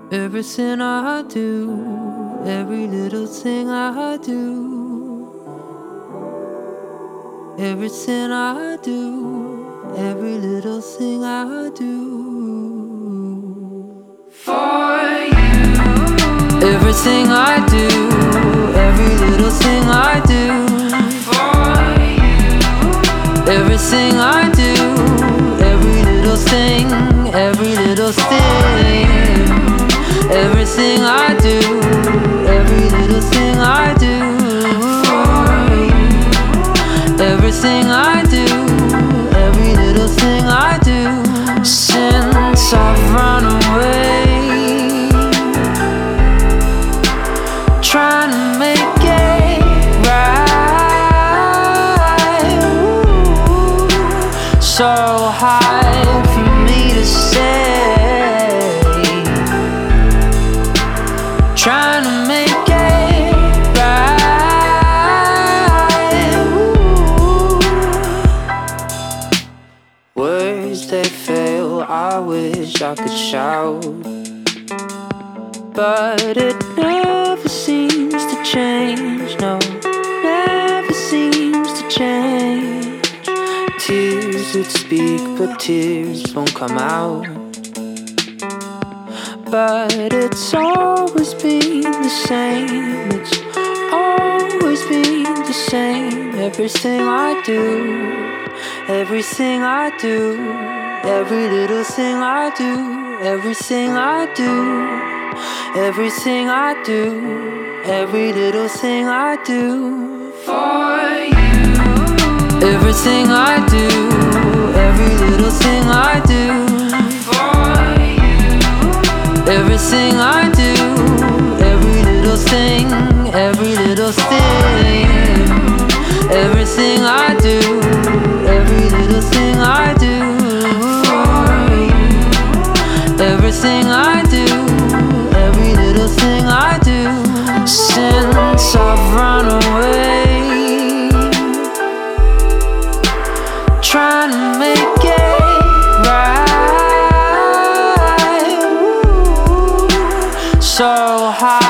Everything I do, every little thing I do, everything I do, every little thing I do. For you. Everything I do, every little thing I do. For you. Everything I do, every little thing, every little thing. Everything I do, every little thing I do. Everything I do, every little thing I do. Since I've run away, trying to make it right. So hard for me to say. Trying to make it right. Words they fail, I wish I could shout, but it never seems to change. No, never seems to change. Tears would speak, but tears won't come out. But it's always been the same. It's always been the same. Everything I do, everything I do, every little thing I do, everything I do, everything I do, every little thing I do. For you. Everything I do, every little thing I do. Everything I do, every little thing, every little thing. Everything I do, every little thing I do. Everything I do, every little thing I do. Since I've run away, trying to make it right. So high.